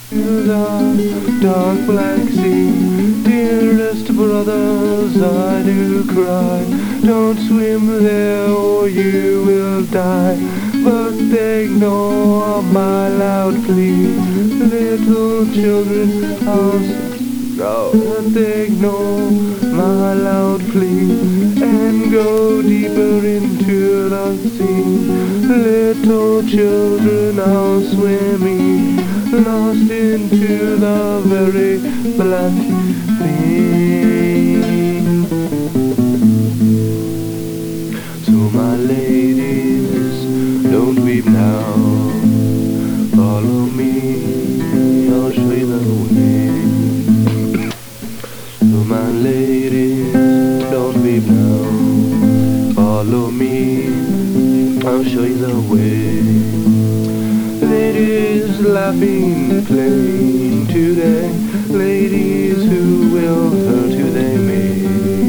The dark black sea, dearest brothers, I do cry. Don't swim there or you will die. But they ignore my loud plea. Little children, but they ignore my loud plea and go deeper into the sea. Little children are swimming, lost into the very black sea. So my ladies, don't weep now. Follow me, I'll show you the way. So my ladies, don't weep now. Follow me, I'll show you the way. Ladies laughing, playing today. Ladies who will hurt who they may.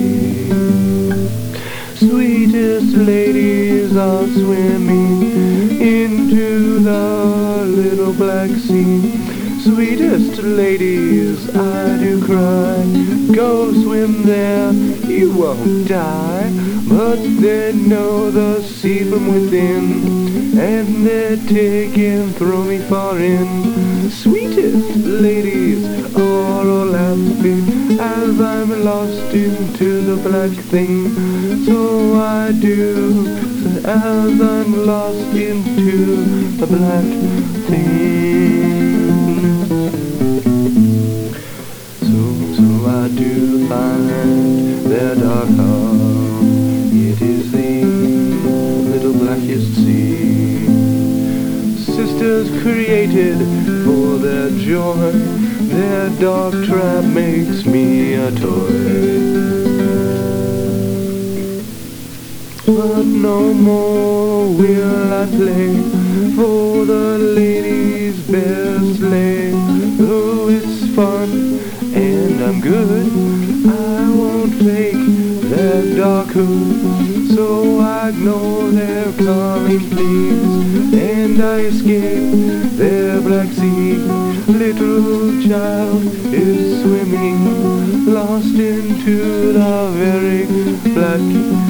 Sweetest ladies are swimming into the little black sea. Sweetest ladies, I do cry. Go swim there, you won't die. But they know the sea from within, and they take and throw me far in. Sweetest ladies are all laughing as I'm lost into the black thing. So I do, as I'm lost into the black thing. So I do find their dark heart. It is the little blackest sea. Sisters created for their joy. Their dark trap makes me a toy. But no more will I play for the ladies' best lay. Though it's fun and I'm good, I won't fake their dark hood. So I ignore their calling pleas, and I escape their black sea. Little child is swimming, lost into the very black